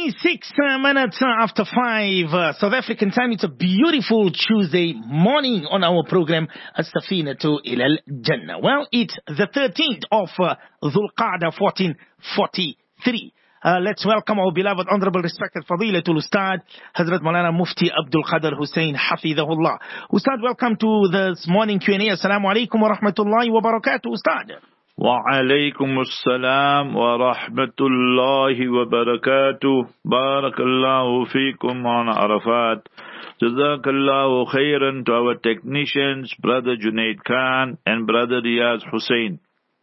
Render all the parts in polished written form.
26 minutes after 5 South African time. It's a beautiful Tuesday morning on our program As-Safinatu Ilal Jannah. Well, it's the 13th of Dhul Qa'dah 1443. Let's welcome our beloved, honorable, respected Fadilatul Ustad Hazrat Maulana Mufti Abdul Qadir Hussain Hafidhahullah. Ustad, welcome to this morning Q&A. Assalamu alaikum wa rahmatullahi wa barakatuh, Ustad. وعليكم السلام ورحمة الله وبركاته. بارك الله فيكم on Arafat. جزاك الله خيرا to our technicians, Brother Junaid Khan and Brother Riyaz Hussain.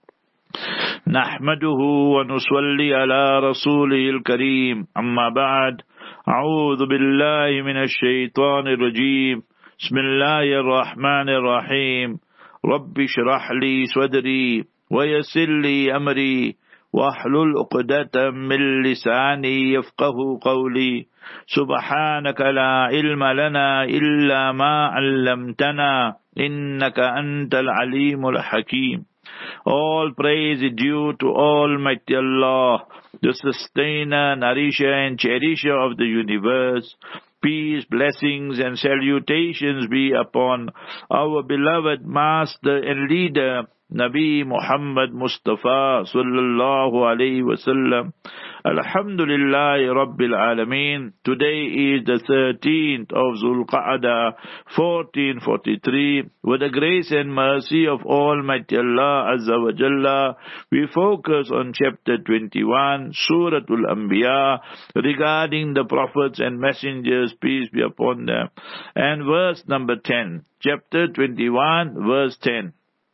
نحمده ونصلي على رسوله الكريم. أما بعد، أعوذ بالله من الشيطان الرجيم. بسم الله الرحمن الرحيم. رب اشرح لي صدري ويسر لي أمري واحلل عقدة من لساني يفقه قولي. سبحانك لا علم لنا إلا ما علمتنا إنك أنت العليم الحكيم. All praise is due to Almighty Allah, the sustainer, nourisher and cherisher of the universe. Peace, blessings and salutations be upon our beloved master and leader, Nabi Muhammad Mustafa sallallahu alayhi wasallam. Alhamdulillah Rabbil Alameen. Today is the 13th of Dhul Qa'dah 1443. With the grace and mercy of Almighty Allah Azza wa Jalla, we focus on chapter 21, Suratul Anbiya, regarding the prophets and messengers, peace be upon them. And verse number 10, chapter 21, verse 10.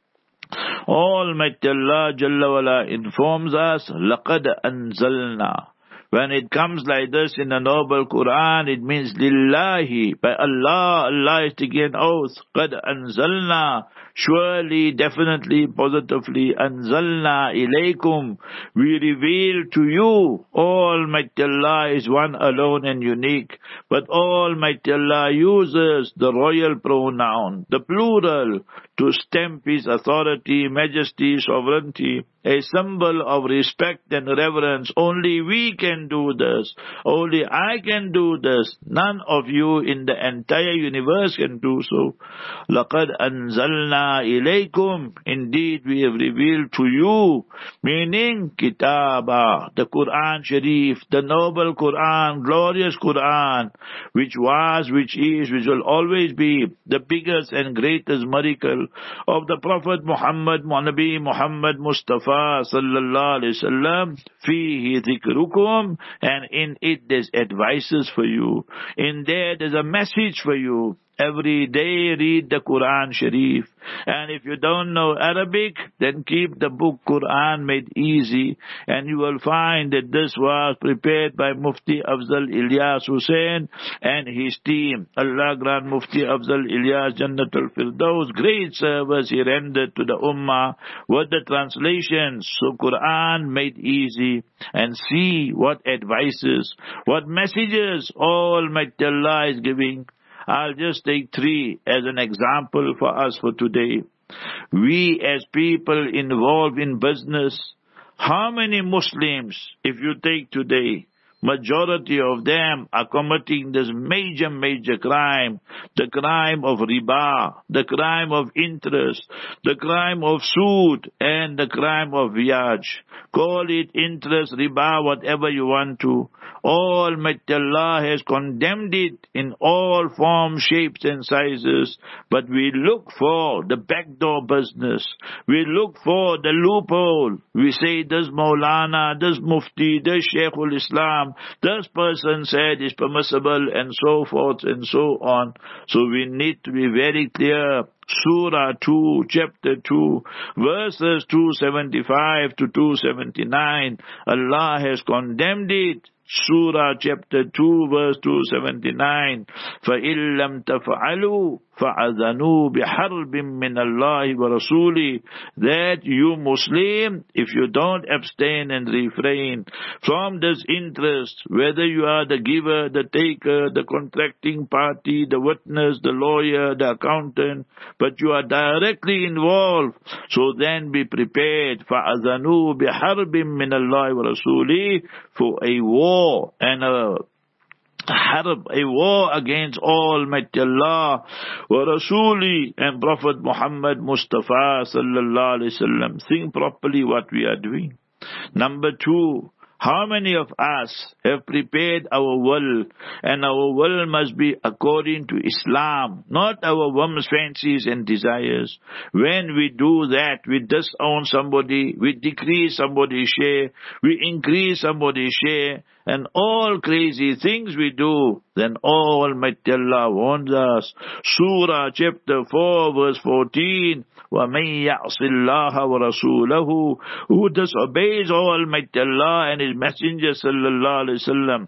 Almighty Allah Jalla wala informs us, لَقَدْ أَنزَلْنَا. When it comes like this in the noble Quran, it means Lillahi, by Allah. Allah is taking an oath. قَدْ أَنزَلْنَا. Surely, definitely, positively, أَنزَلْنَا إِلَيْكُمْ. We reveal to you. Almighty Allah is one alone and unique. But Almighty Allah uses the royal pronoun, the plural, to stamp His authority, majesty, sovereignty, a symbol of respect and reverence. Only we can do this. Only I can do this. None of you in the entire universe can do so. لَقَدْ أَنزَلْنَا إِلَيْكُمْ. Indeed, we have revealed to you, meaning Kitaba, the Quran Sharif, the noble Quran, glorious Quran, which was, which is, which will always be the biggest and greatest miracle of the Prophet Muhammad, Nabi Muhammad Mustafa sallallahu alayhi wasallam. Fihi dhikrukum, and in it there's advices for you. In there there's a message for you. Every day read the Quran Sharif. And if you don't know Arabic, then keep the book Quran made easy. And you will find that this was prepared by Mufti Afzal Ilyas Hussain and his team. Allah grant Mufti Afzal Ilyas Jannatul Firdaus great service he rendered to the Ummah with the translations. So Quran made easy. And see what advices, what messages Almighty Allah is giving. I'll just take 3 as an example for us for today. We as people involved in business, how many Muslims, if you take today, majority of them are committing this major crime, the crime of riba, the crime of interest, the crime of sood, and the crime of viyaj. Call it interest, riba, whatever you want to. Almighty Allah has condemned it in all forms, shapes and sizes. But we look for the backdoor business. We look for the loophole. We say this Maulana, this Mufti, this Shaykhul Islam, this person said is permissible, and so forth and so on. So we need to be very clear. Surah 2, chapter 2, verses 275 to 279. Allah has condemned it. Surah chapter 2, verse 279. فَإِن لَمْ تَفْعَلُوا. فَأَذَنُوا بِحَرْبٍ مِّنَ اللَّهِ وَرَسُولِهِ, that you Muslim, if you don't abstain and refrain from this interest, whether you are the giver, the taker, the contracting party, the witness, the lawyer, the accountant, but you are directly involved, so then be prepared. فَأَذَنُوا بِحَرْبٍ مِّنَ اللَّهِ وَرَسُولِهِ, for a war and a harb, a war against Almighty Allah wa Rasuli and Prophet Muhammad Mustafa sallallahu alaihi wasallam. Think properly what we are doing. Number 2, how many of us have prepared our will, and our will must be according to Islam, not our whims, fancies and desires. When we do that, we disown somebody, we decrease somebody's share, we increase somebody's share, and all crazy things we do, then Almighty Allah warns us. Surah chapter 4 verse 14, وَمَن يَعْصِ اللَّهَ وَرَسُولَهُ, who disobeys Almighty Allah and His Messenger sallallahu alaihi wasallam.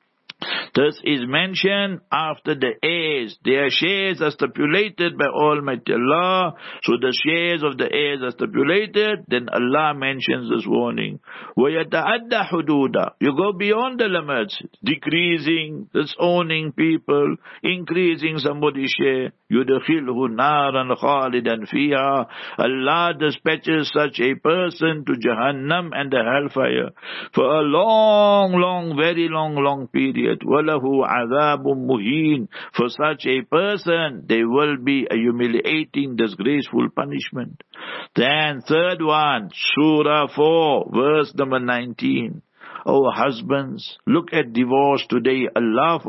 This is mentioned after the heirs. Their shares are stipulated by Almighty Allah. So the shares of the heirs are stipulated. Then Allah mentions this warning. وَيَتَعَدَّ حُدُودًا, you go beyond the limits, decreasing, disowning people, increasing somebody's share. يُدْخِلْهُ نَارًا خَالِدًا فِيهَا, Allah dispatches such a person to Jahannam and the hellfire for a long, very long period. وَلَهُ عَذَابٌ مُهِينٌ, for such a person there will be a humiliating, disgraceful punishment. Then third one, Surah 4 verse number 19. Oh husbands, look at divorce today. Allah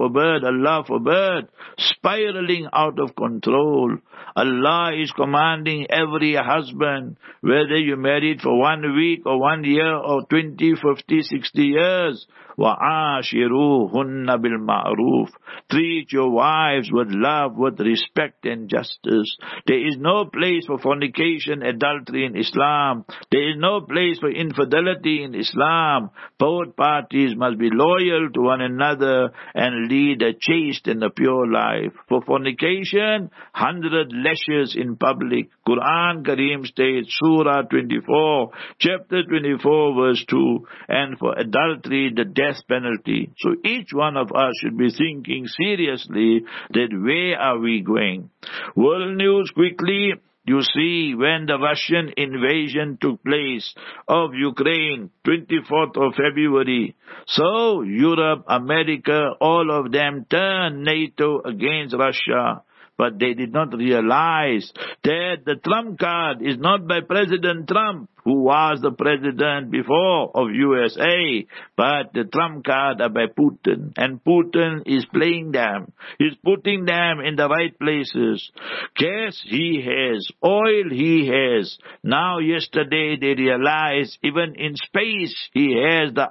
forbid, spiraling out of control. Allah is commanding every husband, whether you married for 1 week or 1 year or 20, 50, 60 years, وَعَاشِرُوهُنَّ بِالْمَعْرُوفِ, treat your wives with love, with respect and justice. There is no place for fornication, adultery in Islam. There is no place for infidelity in Islam. Both parties must be loyal to one another and lead a chaste and a pure life. For fornication, 100 lashes in public. Quran Kareem states, Surah 24, chapter 24 verse 2, and for adultery, the death penalty. So each one of us should be thinking seriously that where are we going? World news quickly. You see, when the Russian invasion took place of Ukraine, 24th of February, so Europe, America, all of them turned NATO against Russia. But they did not realize that the trump card is not by President Trump, who was the president before of USA, but the trump card are by Putin. And Putin is playing them. He's putting them in the right places. Gas he has. Oil he has. Now yesterday they realized even in space he has the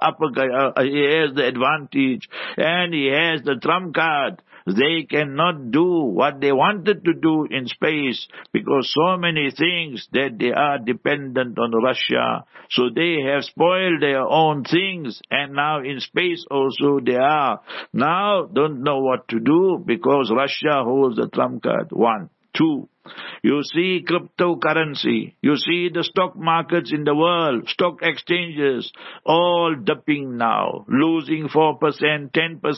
he has the advantage. And he has the trump card. They cannot do what they wanted to do in space because so many things that they are dependent on Russia. So they have spoiled their own things, and now in space also they are. Now don't know what to do because Russia holds the trump card. 1. 2. You see cryptocurrency. You see the stock markets in the world, stock exchanges, all dipping now, losing 4%, 10%,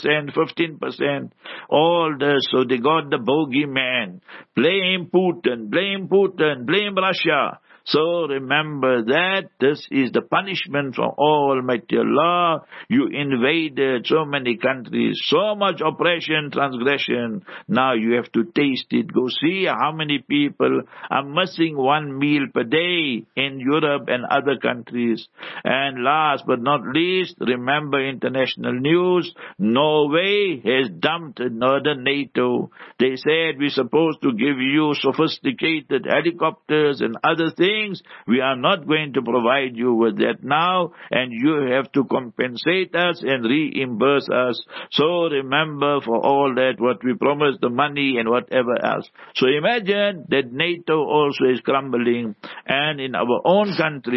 15%, all this. So they got the bogeyman. Blame Putin, blame Russia. So remember that this is the punishment from Almighty Allah. You invaded so many countries, so much oppression, transgression. Now you have to taste it. Go see how many people are missing 1 meal per day in Europe and other countries. And last but not least, remember international news. Norway has dumped northern NATO. They said we're supposed to give you sophisticated helicopters and other things. We are not going to provide you with that now, and you have to compensate us and reimburse us. So remember for all that what we promised, the money and whatever else. So imagine that NATO also is crumbling, and in our own country,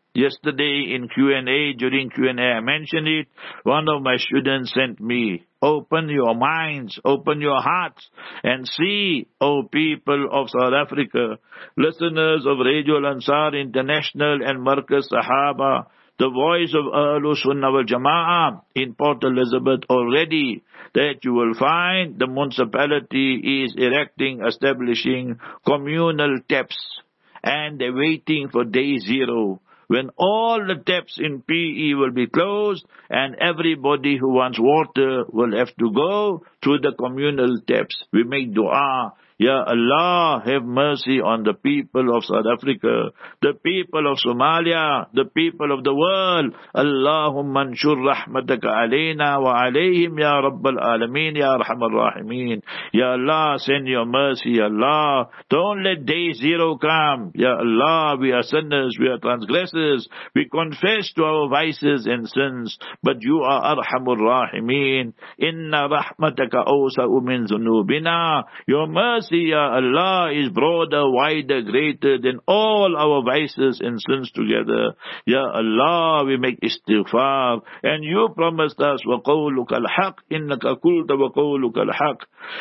Yesterday in Q&A, during Q&A I mentioned it. One of my students sent me, open your minds, open your hearts and see, O people of South Africa, listeners of Radio Al-Ansar International and Markaz Sahaba, the voice of Ahlul Sunnah wal Jama'ah in Port Elizabeth already, that you will find the municipality is establishing communal taps, and they're waiting for day zero, when all the taps in PE will be closed and everybody who wants water will have to go through the communal taps. We make dua, Ya Allah, have mercy on the people of South Africa, the people of Somalia, the people of the world. Allahumma anshur rahmataka alayna wa alayhim ya Rabbal Alameen ya Arhamar Rahimin. Ya Allah, send your mercy, Ya Allah. Don't let day zero come. Ya Allah, we are sinners, we are transgressors. We confess to our vices and sins, but you are Arhamur Rahimin. Inna rahmataka awsa'u min dhunubina. Your mercy, Ya Allah, is broader, wider, greater than all our vices and sins together. Ya Allah, we make istighfar. And you promised us, وَقَوْلُكَ الْحَقِّ إِنَّكَ قُلْتَ وَقَوْلُكَ الْحَقِّ.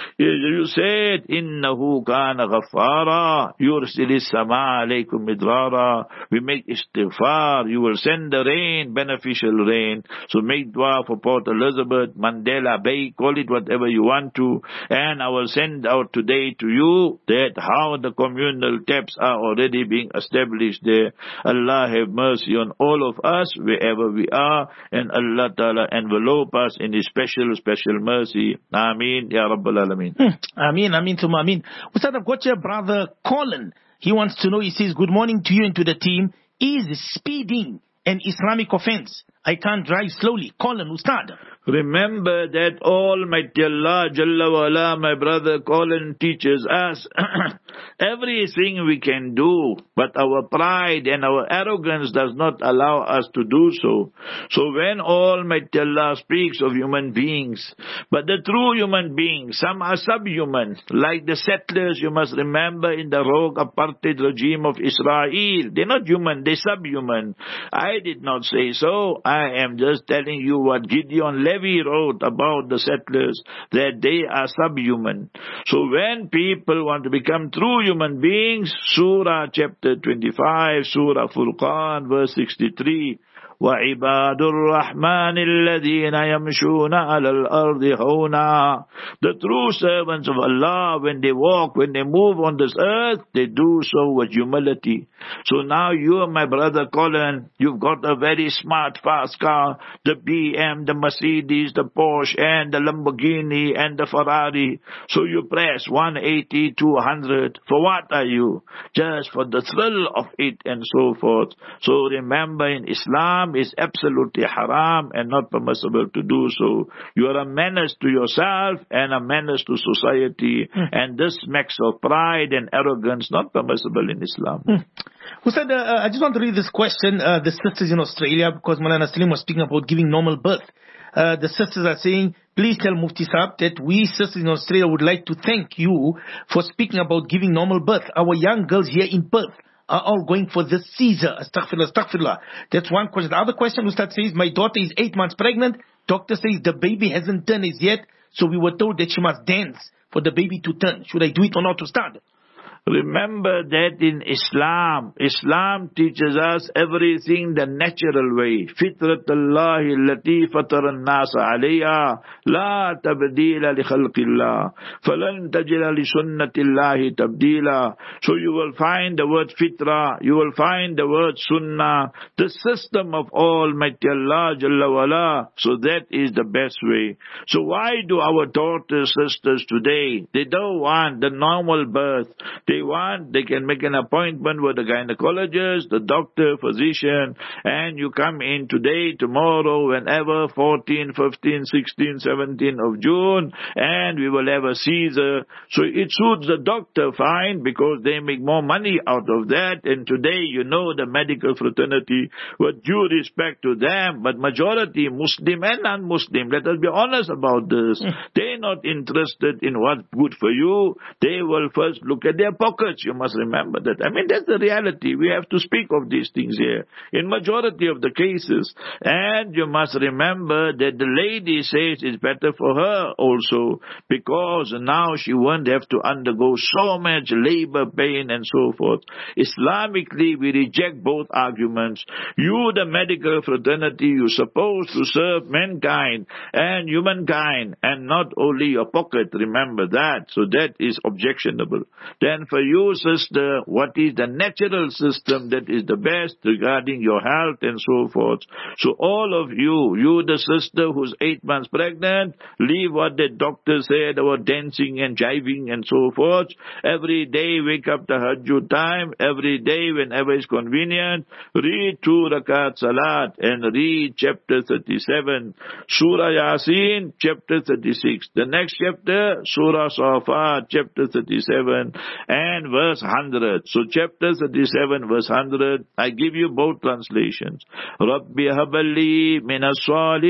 You said, إِنَّهُ كَانَ غَفَّارًا يُرْسِلِ السَّمَاءَ عَلَيْكُمْ مِدْرَارًا. We make istighfar. You will send the rain, beneficial rain. So make dua for Port Elizabeth, Mandela Bay, call it whatever you want to. And I will send out today to you that how the communal taps are already being established there. Allah have mercy on all of us wherever we are, and Allah Ta'ala envelope us in His special mercy. Ameen Ya Rabbal Alameen. Ameen, Ameen to Ameen. Ustad, I've got your brother Colin. He wants to know, he says, good morning to you and to the team. Is speeding an Islamic offense? I can't drive slowly. Colin, Ustad. Remember that Almighty Allah Jalla wa Ala, my brother Colin, teaches us everything we can do, but our pride and our arrogance does not allow us to do so. So when Almighty Allah speaks of human beings, but the true human beings, some are subhuman, like the settlers, you must remember, in the rogue apartheid regime of Israel. They're not human, they're subhuman. I did not say so. I am just telling you what Gideon Levy wrote about the settlers, that they are subhuman. So when people want to become true human beings, Surah chapter 25, Surah Furqan, verse 63, وَعِبَادُ الرَّحْمَنِ الَّذِينَ يَمْشُونَ عَلَى الْأَرْضِ هَوْنًا. The true servants of Allah, when they walk, when they move on this earth, they do so with humility. So now you, my brother Colin, you've got a very smart, fast car, the BM, the Mercedes, the Porsche, and the Lamborghini, and the Ferrari. So you press 180 to 100. For what are you? Just for the thrill of it and so forth. So remember, in Islam, is absolutely haram and not permissible to do so. You are a menace to yourself and a menace to society, and this smacks of pride and arrogance, not permissible in Islam. Ustad, I just want to read this question. The sisters in Australia, because Maulana Salim was speaking about giving normal birth. The sisters are saying, please tell Mufti Saab that we sisters in Australia would like to thank you for speaking about giving normal birth. Our young girls here in Perth are all going for this Caesar. Astaghfirullah, astaghfirullah. That's one question. The other question, Ustad says, my daughter is 8 months pregnant. Doctor says the baby hasn't turned as yet. So we were told that she must dance for the baby to turn. Should I do it or not, Ustad? Remember that in Islam, Islam teaches us everything the natural way. Fitratullahi allati fatara an-nas 'alayha la tabdila li khalqillah falan tajida li sunnatillahi tabdila. So you will find the word fitra, you will find the word sunnah, the system of Almighty Allah Jalla wa Ala. So that is the best way. So why do our daughters, sisters today, they don't want the normal birth? They can make an appointment with the gynecologist, the doctor, physician, and you come in today, tomorrow, whenever, 14, 15, 16, 17 of June, and we will have a Caesar. So it suits the doctor fine because they make more money out of that. And today, you know, the medical fraternity, with due respect to them, but majority Muslim and non-Muslim, let us be honest about this. They're not interested in what's good for you. They will first look at their pockets. You must remember that. I mean, that's the reality. We have to speak of these things here in majority of the cases. And you must remember that the lady says it's better for her also, because now she won't have to undergo so much labor, pain, and so forth. Islamically, we reject both arguments. You, the medical fraternity, you're supposed to serve mankind and humankind, and not only your pocket. Remember that. So that is objectionable. Then for you, sister, what is the natural system that is the best regarding your health and so forth? So all of you the sister who's 8 months pregnant, leave what the doctor said about dancing and jiving and so forth. Every day wake up the Tahajjud time. Every day whenever it's convenient, read 2 rakat salat and read chapter 37. Surah Yasin, chapter 36. The next chapter, Surah Safat, chapter 37 and verse 100. So chapter 37, verse 100, I give you both translations. Rabbi habali minas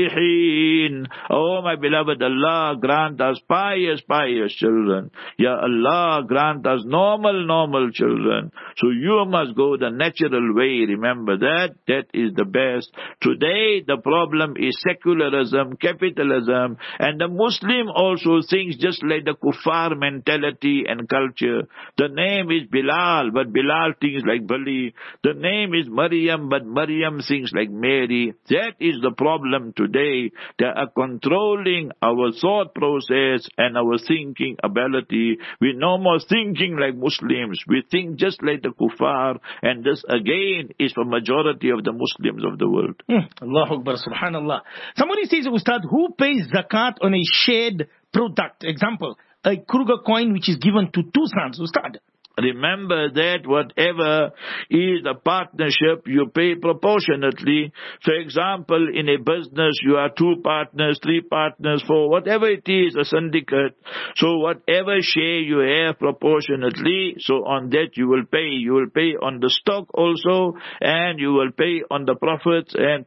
salihin. Oh my beloved Allah, grant us pious children. Ya Allah, grant us normal children. So you must go the natural way. Remember that. That is the best. Today the problem is secularism, capitalism, and the Muslim also thinks just like the kuffar mentality and culture. The name is Bilal, but Bilal thinks like Bali. The name is Maryam, but Maryam thinks like Mary. That is the problem today. They are controlling our thought process and our thinking ability. We're no more thinking like Muslims. We think just like the kuffar, and this again is for majority of the Muslims of the world. Allahu Akbar, subhanallah. Somebody says, Ustad, who pays zakat on a shared product? Example, a Kruger coin which is given to 2 sons, Ustad. Remember that whatever is a partnership, you pay proportionately. For example, in a business, you are 2 partners, 3 partners, 4, whatever it is, a syndicate. So whatever share you have proportionately, so on that you will pay. You will pay on the stock also, and you will pay on the profits and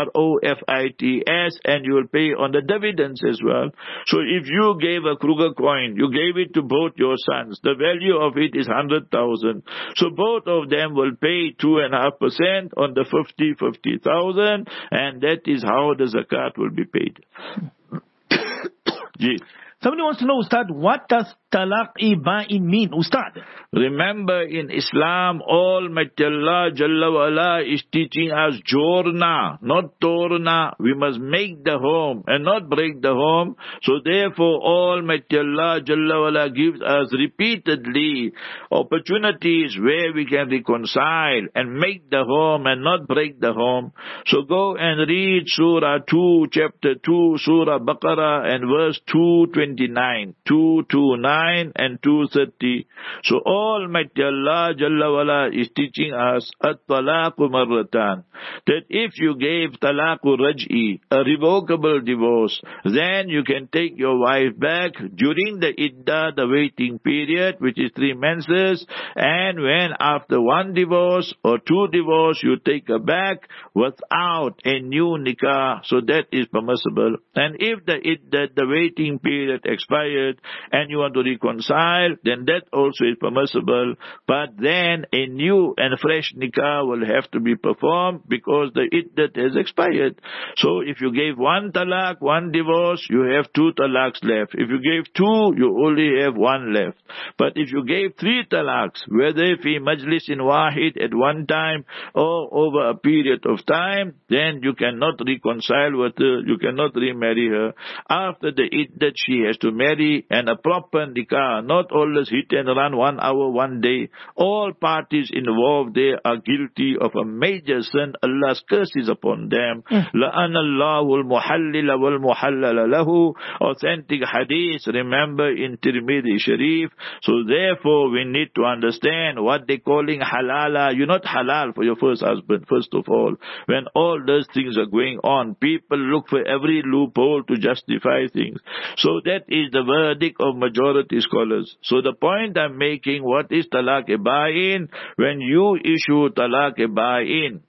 profits, and you will pay on the dividends as well. So if you gave a Kruger coin, you gave it to both your sons, the value of it is 100,000. So both of them will pay 2.5% on the 50,000, and that is how the zakat will be paid. Somebody wants to know, Ustad, what does talaq-i-ba'in mean, Ustad? Remember, in Islam, Almighty Allah Jalla wa Ala is teaching us jorna, not torna. We must make the home and not break the home. So therefore, Almighty Allah Jalla wa Ala gives us repeatedly opportunities where we can reconcile and make the home and not break the home. So go and read Surah 2, chapter 2, Surah Baqarah, and verse 229, 229 and 230. So Almighty Allah Jalla wa Ala is teaching us at-talaqu marratan, that if you gave talaqu raj'i, a revocable divorce, then you can take your wife back during the iddah, the waiting period, which is 3 menses, and when after 1 divorce or 2 divorce, you take her back without a new nikah. So that is permissible. And if the iddah, the waiting period expired and you want to reconcile, then that also is permissible. But then a new and fresh nikah will have to be performed because the iddat has expired. So if you gave 1 talaq, 1 divorce, you have 2 talaqs left. If you gave 2, you only have 1 left. But if you gave 3 talaqs, whether fi majlis in wahid at one time or over a period of time, then you cannot reconcile with her, you cannot remarry her. After the iddat, she has to marry, and a proper nikah, not always hit and run 1 hour, 1 day. All parties involved there are guilty of a major sin. Allah's curse is upon them. لَأَنَ اللَّهُ الْمُحَلِّلَ وَالْمُحَلَّلَ لَهُ. Authentic hadith, remember, in Tirmidhi Sharif. So therefore we need to understand what they calling halala. You're not halal for your first husband, first of all. When all those things are going on, people look for every loophole to justify things. So that is the verdict of majority scholars. So the point I'm making, what is talaq-e-ba'in? When you issue talaq-e-ba'in,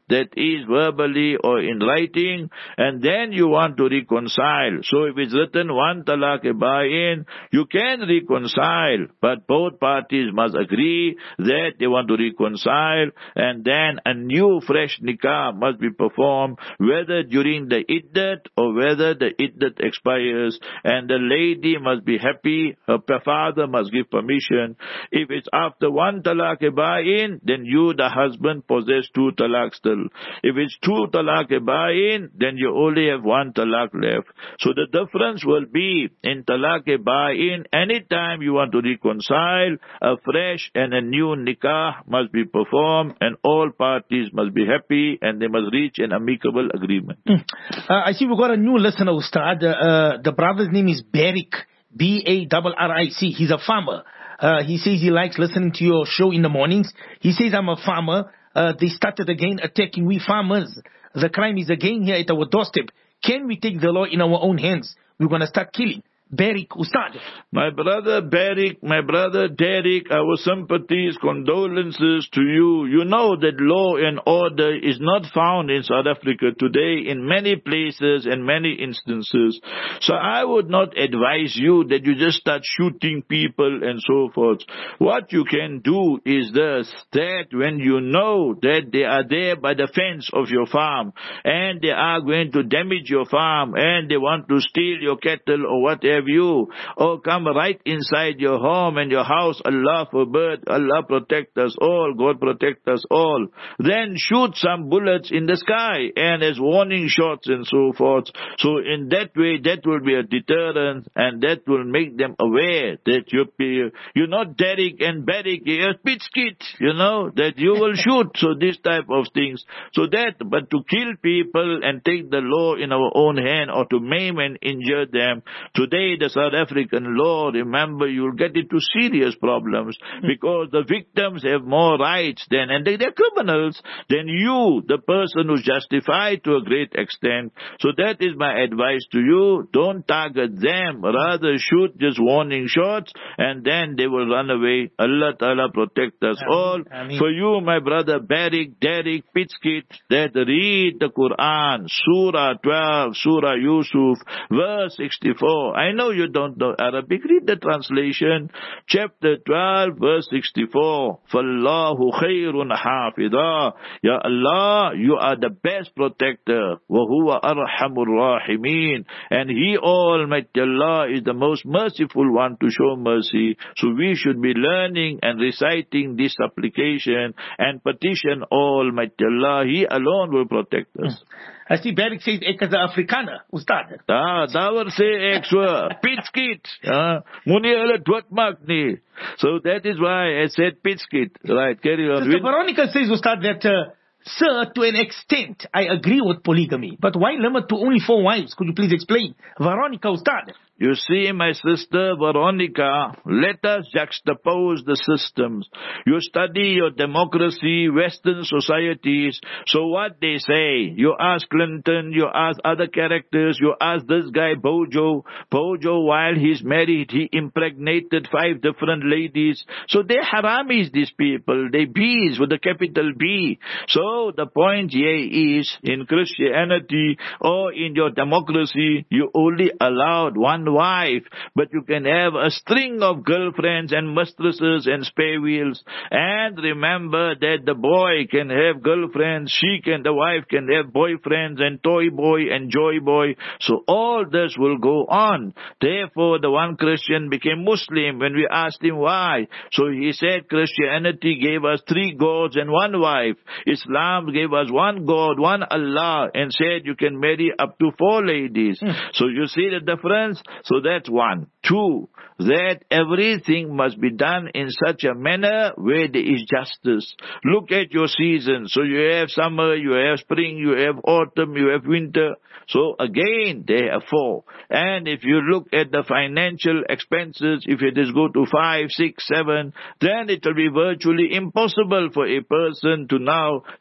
that is verbally or in writing, and then you want to reconcile. So if it's written one talaq-e-ba'in, you can reconcile, but both parties must agree that they want to reconcile, and then a new fresh nikah must be performed, whether during the iddat or whether the iddat expires, and the lady must be happy, her father must give permission. If it's after one talaq-e-ba'in, then you, the husband, possess two talaq still. If it's two talaq-e-ba'in, then you only have one talaq left. So the difference will be in talaq-e-ba'in, anytime you want to reconcile, a fresh and a new nikah must be performed, and all parties must be happy, and they must reach an amicable agreement. I see we've got a new listener, Ustad. The brother's name is Barrick, B-A-R-R-I-C. He's a farmer. He says he likes listening to your show in the mornings. He says, I'm a farmer. They started again attacking we farmers. The crime is again here at our doorstep. Can we take the law in our own hands? We're going to start killing. Barrick, Ustad. My brother Barrick, my brother Derek, our sympathies, condolences to you. You know that law and order is not found in South Africa today in many places and many instances. So I would not advise you that you just start shooting people and so forth. What you can do is this, that when you know that they are there by the fence of your farm and they are going to damage your farm and they want to steal your cattle or whatever, you or come right inside your home and your house, Allah forbid, Allah protect us all, God protect us all, then shoot some bullets in the sky and as warning shots and so forth. So in that way, that will be a deterrent and that will make them aware that you're not Derek and Barrick, you're Pitskit, that you will shoot. So this type of things. So that, but to kill people and take the law in our own hand or to maim and injure them, today the South African law, remember, you'll get into serious problems because the victims have more rights than, and they're criminals, than you, the person who's justified to a great extent. So that is my advice to you. Don't target them. Rather shoot just warning shots and then they will run away. Allah Ta'ala protect us all. Ameen. For you, my brother Barrick, Derek, Pitskit, that read the Quran, Surah 12, Surah Yusuf, verse 64. I know you don't know Arabic. Read the translation. Chapter 12, verse 64. فَاللَّهُ خَيْرٌ حَافِظًا. Ya Allah, you are the best protector. وَهُوَ أَرْحَمُ الرَّاحِمِينَ. And He, Almighty Allah, is the most merciful one to show mercy. So we should be learning and reciting this supplication and petition Almighty Allah. He alone will protect us. I see Barrick says ek is 'n Afrikaner, Ustad. Daar sê ek so, Pitskit. Moenie hulle doodmaak nie. So that is why I said Pitskit. Right, carry on. Sister Veronica says, Ustad, that sir, to an extent, I agree with polygamy. But why limit to only 4 wives? Could you please explain? Veronica, Ustad. You see, my sister Veronica, let us juxtapose the systems. You study your democracy, Western societies. So what they say, you ask Clinton, you ask other characters, you ask this guy Bojo. Bojo, while he's married, he impregnated 5 different ladies. So they're haramis, these people. They bees with a capital B. So the point here is, in Christianity or in your democracy, you only allowed one wife, but you can have a string of girlfriends and mistresses and spare wheels. And remember that the boy can have girlfriends, the wife can have boyfriends and toy boy and joy boy. So all this will go on. Therefore, the one Christian became Muslim when we asked him why. So he said Christianity gave us 3 gods and 1 wife. Islam gave us 1 God, 1 Allah, and said you can marry up to 4 ladies. So you see the difference? So that's 1. 2, that everything must be done in such a manner where there is justice. Look at your seasons. So you have summer, you have spring, you have autumn, you have winter. So again, there are 4. And if you look at the financial expenses, if it is go to 5, 6, 7, then it will be virtually impossible for a person to now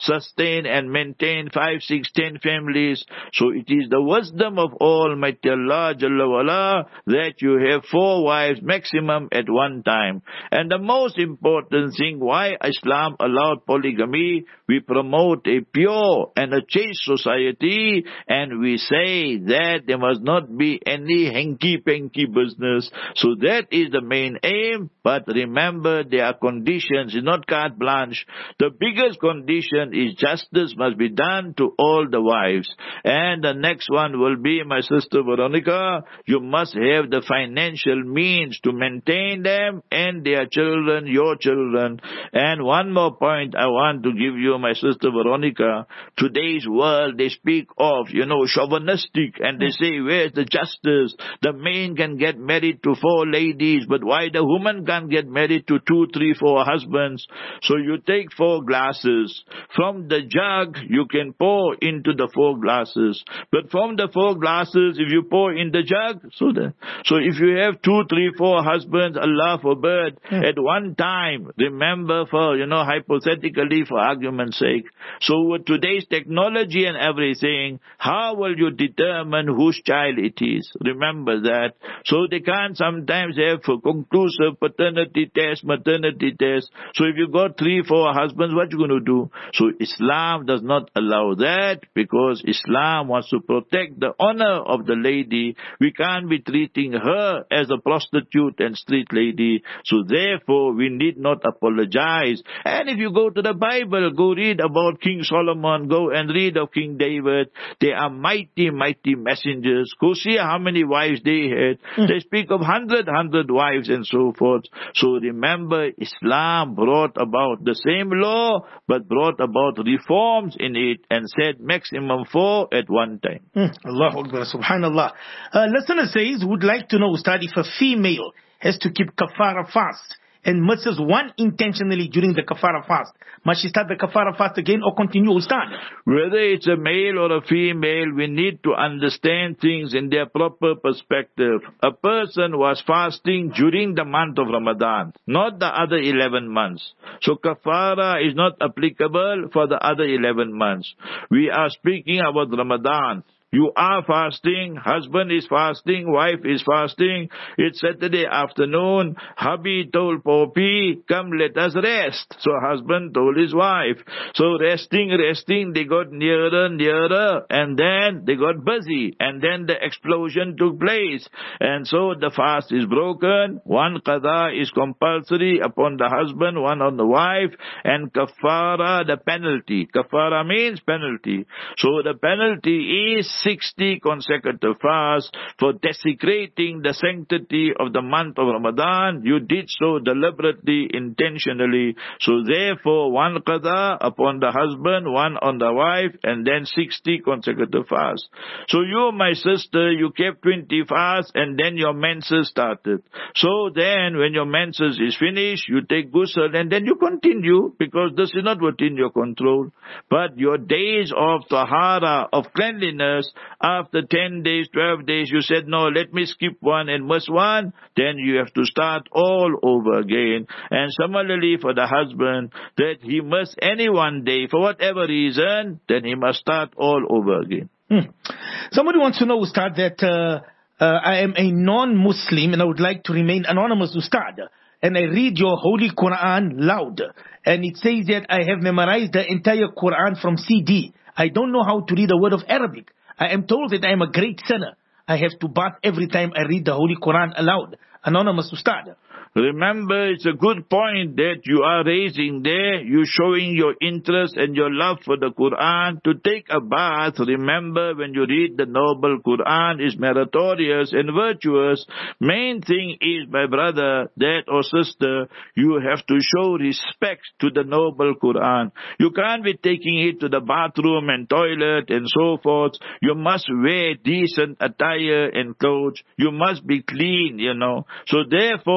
sustain and maintain 5, 6, 10 families. So it is the wisdom of Almighty Allah Jalla wala that you have 4 wives maximum at one time. And the most important thing why Islam allowed polygamy, we promote a pure and a chaste society, and we say that there must not be any hanky-panky business. So that is the main aim. But remember, there are conditions. It's not carte blanche. The biggest condition is justice must be done to all the wives. And the next one will be, my sister Veronica, you must have the financial means to maintain them and their children, your children. And one more point I want to give you, my sister Veronica. Today's world, they speak of, chauvinistic, and they say, where's the justice? The man can get married to 4 ladies, but why the woman can't get married to 2, 3, 4 husbands? So you take 4 glasses. From the jug, you can pour into the 4 glasses. But from the 4 glasses, if you pour in the jug, so if you have 2, 3, 4 husbands, Allah forbid, at one time, remember for, hypothetically, for argument's sake. So with today's technology and everything, how will you determine whose child it is? Remember that. So they can't sometimes have a conclusive paternity test, maternity test. So if you got 3, 4 husbands, what you going to do? So Islam does not allow that, because Islam wants to protect the honor of the lady. We can't be treating her as a prostitute and street lady. So therefore, we need not apologize. And if you go to the Bible, go read about King Solomon, go and read of King David. They are mighty, mighty messengers. Go see how many wives they had. They speak of 100 wives and so forth. So remember, Islam brought about the same law, but brought about reforms in it and said maximum 4 at one time. Allahu Akbar, subhanallah. Listener says, would like to know, Ustad, if a female has to keep kafara fast and misses one intentionally during the kafara fast, must she start the kafara fast again or continue, Ustad? Whether it's a male or a female, we need to understand things in their proper perspective. A person was fasting during the month of Ramadan, not the other 11 months. So kafara is not applicable for the other 11 months. We are speaking about Ramadan. You are fasting, husband is fasting, wife is fasting. It's Saturday afternoon. Hubby told Poppy, come let us rest. So husband told his wife. So resting, they got nearer, and then they got busy. And then the explosion took place. And so the fast is broken. One qada is compulsory upon the husband, one on the wife. And kafara, the penalty. Kafara means penalty. So the penalty is 60 consecutive fasts for desecrating the sanctity of the month of Ramadan. You did so deliberately, intentionally. So therefore, one qada upon the husband, one on the wife, and then 60 consecutive fasts. So you, my sister, you kept 20 fasts, and then your menses started. So then, when your menses is finished, you take ghusl, and then you continue, because this is not within your control. But your days of tahara, of cleanliness, after 10 days, 12 days, you said, no, let me skip one and miss one, then you have to start all over again. And similarly for the husband, that he missed any one day for whatever reason, then he must start all over again. Somebody wants to know, Ustad, that I am a non-Muslim and I would like to remain anonymous, Ustad. And I read your Holy Quran loud. And it says that I have memorized the entire Quran from CD. I don't know how to read a word of Arabic. I am told that I am a great sinner. I have to bath every time I read the Holy Quran aloud. Anonymous Ustad. Remember, it's a good point that you are raising there. You showing your interest and your love for the Quran. To take a bath, remember, when you read the noble Quran, is meritorious and virtuous. Main thing is, my brother, that or sister, you have to show respect to the noble Quran. You can't be taking it to the bathroom and toilet and so forth. You must wear decent attire and clothes. You must be clean, So therefore, we suggest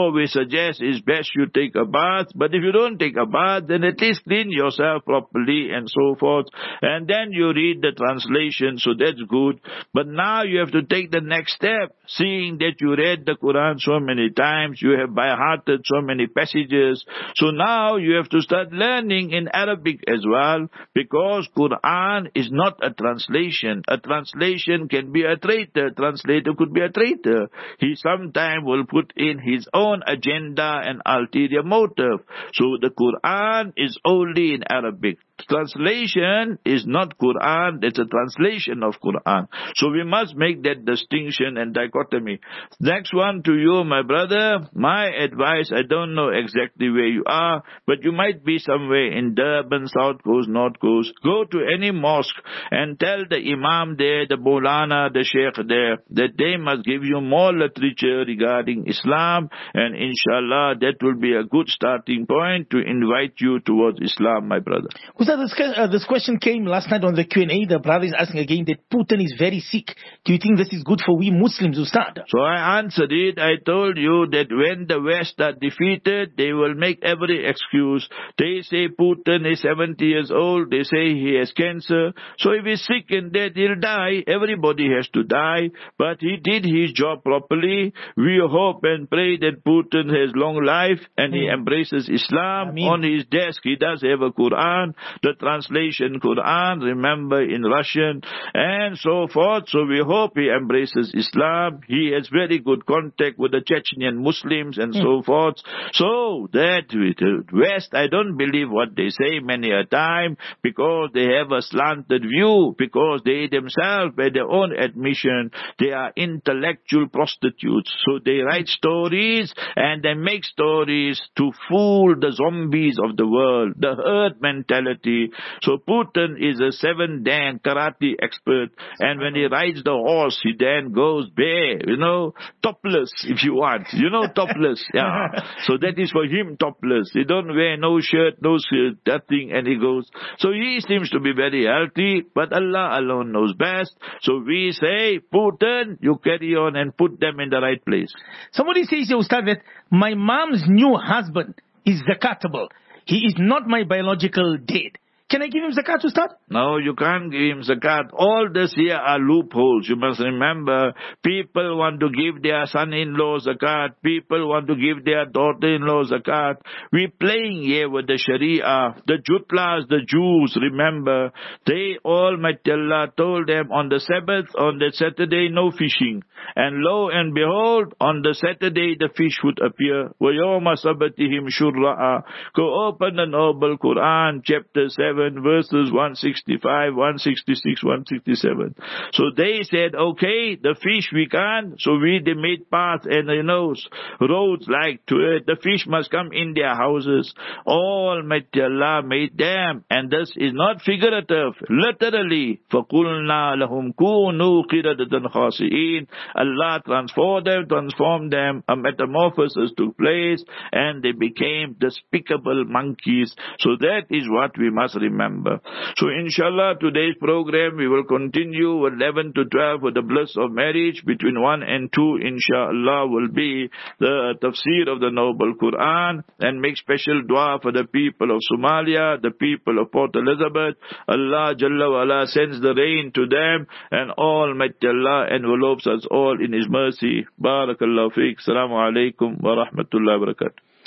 suggest is best you take a bath. But if you don't take a bath, then at least clean yourself properly and so forth. And then you read the translation, so that's good. But now you have to take the next step. Seeing that you read the Quran so many times, you have by-hearted so many passages. So now you have to start learning in Arabic as well, because Quran is not a translation. A translation can be a traitor. Translator could be a traitor. He sometimes will put in his own agenda and ulterior motive. So the Quran is only in Arabic. Translation is not Quran, it's a translation of Quran. So we must make that distinction and dichotomy. Next one to you, my brother. My advice, I don't know exactly where you are, but you might be somewhere in Durban, South Coast, North Coast. Go to any mosque and tell the Imam there, the Maulana, the Sheikh there, that they must give you more literature regarding Islam, and inshallah that will be a good starting point to invite you towards Islam, my brother. This question came last night on the Q&A. The brother is asking again that Putin is very sick. Do you think this is good for we Muslims, Ustad? So I answered it. I told you that when the West are defeated, they will make every excuse. They say Putin is 70 years old. They say he has cancer. So if he's sick and dead, he'll die. Everybody has to die. But he did his job properly. We hope and pray that Putin has long life and he embraces Islam. On his desk, he does have a Quran. The translation Quran, remember, in Russian, and so forth. So we hope he embraces Islam. He has very good contact with the Chechenian Muslims and so forth. So that with the West, I don't believe what they say many a time, because they have a slanted view, because they themselves, by their own admission, they are intellectual prostitutes. So they write stories and they make stories to fool the zombies of the world, the herd mentality. So Putin is a 7-dan karate expert, and when he rides the horse, he then goes bare, topless if you want, topless. Yeah. So that is for him topless. He don't wear no shirt, nothing, and he goes. So he seems to be very healthy, but Allah alone knows best. So we say, Putin, you carry on and put them in the right place. Somebody says, Ustad, that my mom's new husband is zakatable. He is not my biological dad. Can I give him zakat, Ustad? No, you can't give him zakat. All this here are loopholes. You must remember, people want to give their son-in-law zakat. People want to give their daughter-in-law zakat. We're playing here with the Sharia. The Jutlas, the Jews, remember, they all, Allah told them on the Sabbath, on the Saturday, no fishing. And lo and behold, on the Saturday, the fish would appear. وَيَوْمَ سَبَتِهِمْ شُرَّعًا. Go open the Noble Quran, chapter 7. Verses 165, 166, 167. So they said, okay, the fish we can't, so they made paths and roads like to it. The fish must come in their houses. Almighty Allah made them, and this is not figurative, literally. فَقُلْنَا لَهُمْ كُونُوا قِرَدَةً خَاسِئِينَ. Allah transformed them, a metamorphosis took place, and they became despicable monkeys. So that is what we must remember. So inshallah, today's program we will continue 11 to 12 with the bliss of marriage. Between 1 and 2 inshallah will be the tafsir of the Noble Quran, and make special dua for the people of Somalia, the people of Port Elizabeth. Allah Jalla wa Ala sends the rain to them, and Almighty Allah envelopes us all in His mercy. Barakallahu feek. Assalamu alaikum wa rahmatullahi wa barakatuh.